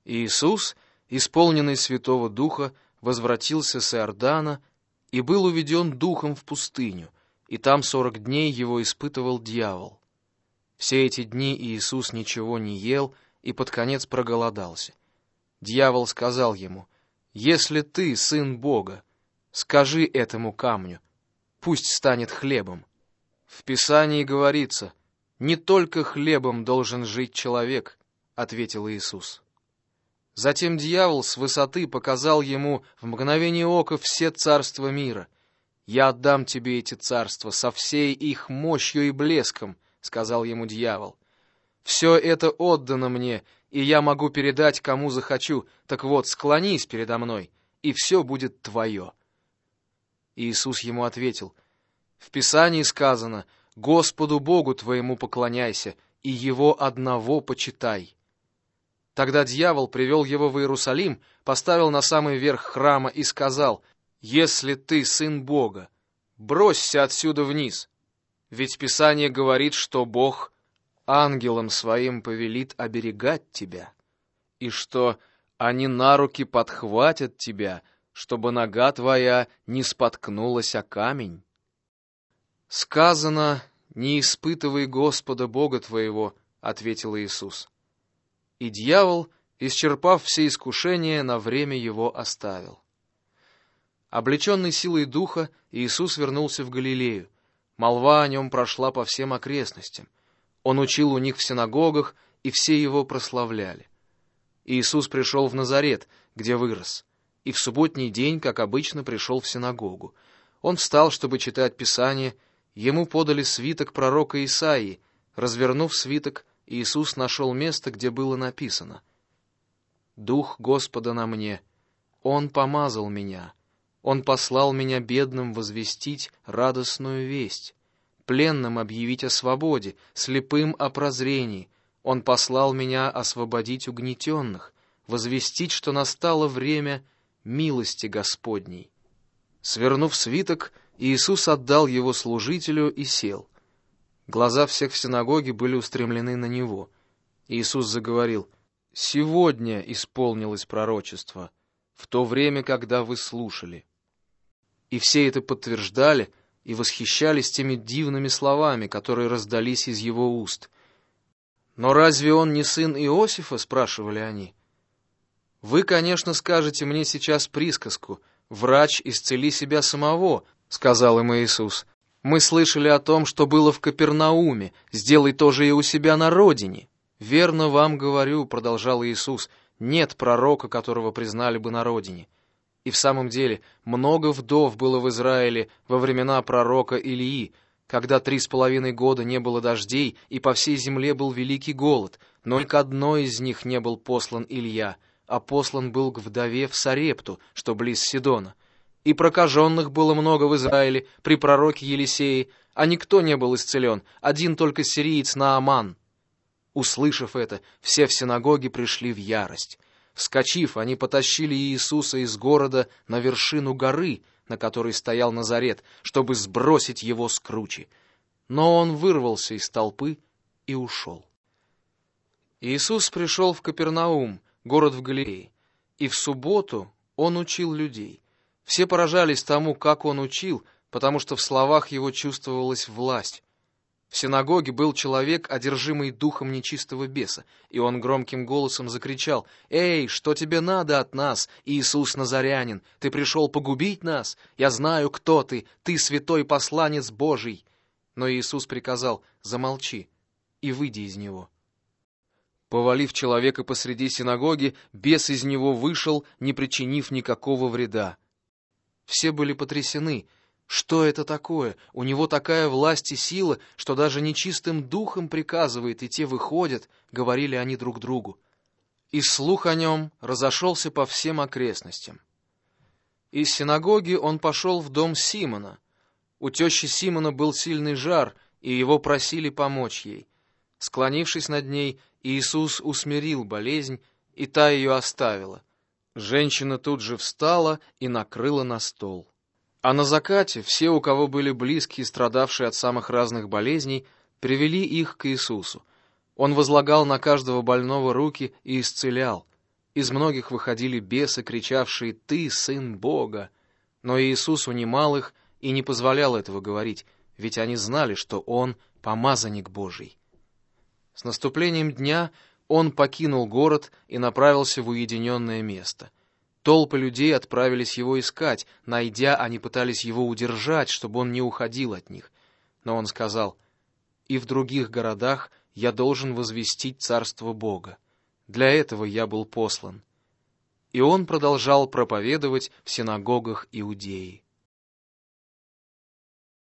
И Иисус, исполненный Святого Духа, возвратился с Иордана и был уведен Духом в пустыню, и там 40 дней его испытывал дьявол. Все эти дни Иисус ничего не ел и под конец проголодался. Дьявол сказал ему: «Если ты сын Бога, скажи этому камню, пусть станет хлебом». В Писании говорится: «Не только хлебом должен жить человек», — ответил Иисус. Затем дьявол с высоты показал ему в мгновение ока все царства мира. «Я отдам тебе эти царства со всей их мощью и блеском», — сказал ему дьявол. «Все это отдано мне, и я могу передать, кому захочу. Так вот, склонись передо мной, и все будет твое». Иисус ему ответил: «В Писании сказано: Господу Богу твоему поклоняйся, и Его одного почитай». Тогда дьявол привел его в Иерусалим, поставил на самый верх храма и сказал: «Если ты сын Бога, бросься отсюда вниз, ведь Писание говорит, что Бог ангелам своим повелит оберегать тебя, и что они на руки подхватят тебя, чтобы нога твоя не споткнулась о камень». «Сказано: не испытывай Господа Бога твоего», — ответил Иисус. И дьявол, исчерпав все искушения, на время его оставил. Облеченный силой духа, Иисус вернулся в Галилею. Молва о нем прошла по всем окрестностям. Он учил у них в синагогах, и все его прославляли. Иисус пришел в Назарет, где вырос, и в субботний день, как обычно, пришел в синагогу. Он встал, чтобы читать Писание. Ему подали свиток пророка Исаии. Развернув свиток, Иисус нашел место, где было написано: «Дух Господа на мне, Он помазал меня, Он послал меня бедным возвестить радостную весть, пленным объявить о свободе, слепым о прозрении. Он послал меня освободить угнетенных, возвестить, что настало время милости Господней». Свернув свиток, Иисус отдал его служителю и сел. Глаза всех в синагоге были устремлены на него. Иисус заговорил: «Сегодня исполнилось пророчество, в то время, когда вы слушали». И все это подтверждали и восхищались теми дивными словами, которые раздались из его уст. «Но разве он не сын Иосифа?» — спрашивали они. «Вы, конечно, скажете мне сейчас присказку: врач, исцели себя самого», — сказал им Иисус. «Мы слышали о том, что было в Капернауме, сделай то же и у себя на родине». «Верно вам говорю», — продолжал Иисус, — «нет пророка, которого признали бы на родине». И в самом деле много вдов было в Израиле во времена пророка Илии, когда 3,5 года не было дождей, и по всей земле был великий голод, но ни к одной из них не был послан Илья, а послан был к вдове в Сарепту, что близ Сидона. И прокаженных было много в Израиле при пророке Елисее, а никто не был исцелен, один только сириец Нааман. Услышав это, все в синагоге пришли в ярость. Вскочив, они потащили Иисуса из города на вершину горы, на которой стоял Назарет, чтобы сбросить его с кручи. Но он вырвался из толпы и ушел. Иисус пришел в Капернаум, город в Галилее, и в субботу он учил людей. Все поражались тому, как он учил, потому что в словах его чувствовалась власть. В синагоге был человек, одержимый духом нечистого беса, и он громким голосом закричал: «Эй, что тебе надо от нас, Иисус Назарянин? Ты пришел погубить нас? Я знаю, кто ты святой посланец Божий». Но Иисус приказал: «Замолчи и выйди из него». Повалив человека посреди синагоги, бес из него вышел, не причинив никакого вреда. Все были потрясены. Что это такое? У него такая власть и сила, что даже нечистым духом приказывает, и те выходят, говорили они друг другу. И слух о нем разошелся по всем окрестностям. Из синагоги он пошел в дом Симона. У тещи Симона был сильный жар, и его просили помочь ей. Склонившись над ней, Иисус усмирил болезнь, и та ее оставила. Женщина тут же встала и накрыла на стол. А на закате все, у кого были близкие, страдавшие от самых разных болезней, привели их к Иисусу. Он возлагал на каждого больного руки и исцелял. Из многих выходили бесы, кричавшие: «Ты сын Бога!» Но Иисус унимал их и не позволял этого говорить, ведь они знали, что Он — помазанник Божий. С наступлением дня Он покинул город и направился в уединенное место. Толпы людей отправились Его искать. Найдя, они пытались Его удержать, чтобы Он не уходил от них. Но Он сказал: «И в других городах я должен возвестить Царство Бога. Для этого я был послан». И Он продолжал проповедовать в синагогах Иудеи.